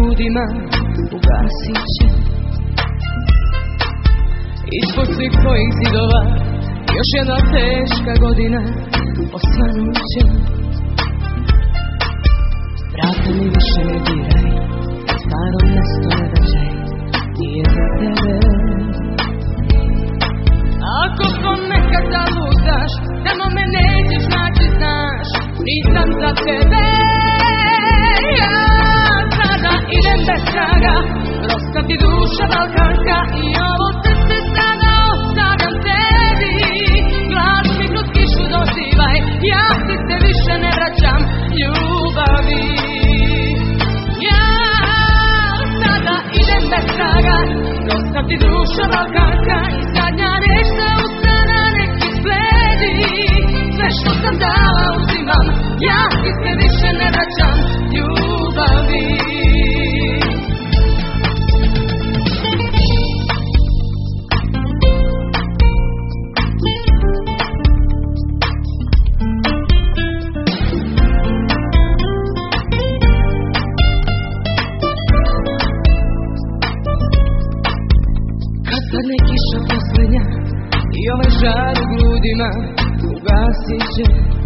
grudima ugasit će. Ispod svih tvojih zidova još jedna teška godina osvanut će. Vrata mi više ne diraj, na staro mjesto ne vraćaj, nije za tebe. Ako ponekad zalutaš, tamo me nećeš naći, znaš, nisam za tebe. Ja sada idem bez traga, prosta ti duša balkanka i ovo srce sada ostavljam tebi. Glas mi kroz kišu dozivaj, ja ti se više ne vraćam ljubavi. Ja sada idem bez traga, prosta ti duša balkanka i zadnja reč se ustana nek izbledi. Sve što sam dala uzimam, ja ti se više ne vraćam ljubavi. Kad padne kiša posljednja i ovaj žar u grudima ugasit će.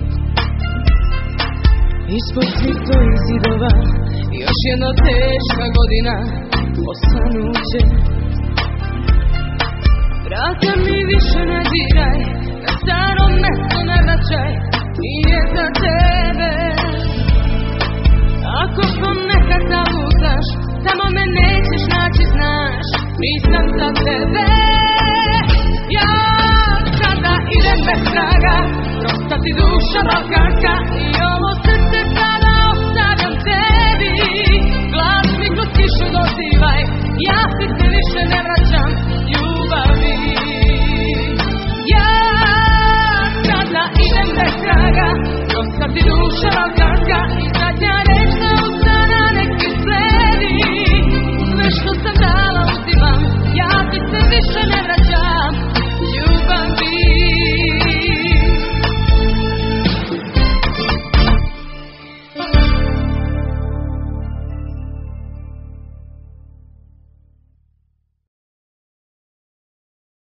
Ispod svih tvojih zidova još jedna teška godina osvanut će. Vrata mi više ne diraj, na staro mesto ne vraćaj, nije za tebe. Ako ponekad zalutaš, tamo me nećeš naći, znaš, nisam za tebe. Ja sada idem bez traga, prosta ti duša balkanka